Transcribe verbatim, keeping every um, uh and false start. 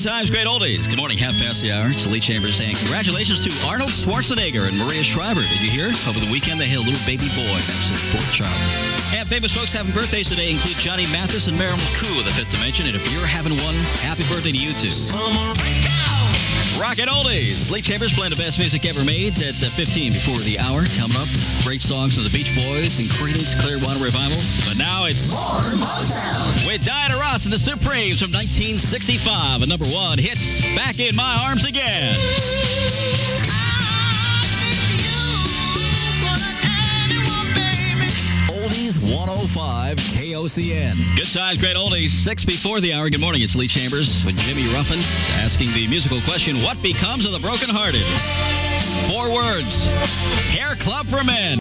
Good times, great oldies. Good morning, half past the hour. It's Lee Chambers saying congratulations to Arnold Schwarzenegger and Maria Shriver. Did you hear? Over the weekend, they had a little baby boy. That's their fourth child. And famous folks having birthdays today include Johnny Mathis and Marilyn McCoo of the Fifth Dimension. And if you're having one, happy birthday to you too. Summer, Rocket Oldies. Lee Chambers playing the best music ever made at uh, fifteen before the hour. Coming up, great songs from the Beach Boys and Creedence Clearwater Revival. But now it's more Motown with Diana Ross and the Supremes from nineteen sixty-five. A number one hits Back in My Arms Again. Oldies one oh five K O C N. Good times, great oldies. Six before the hour. Good morning. It's Lee Chambers with Jimmy Ruffin asking the musical question, what becomes of the brokenhearted? Four words. Hair Club for Men.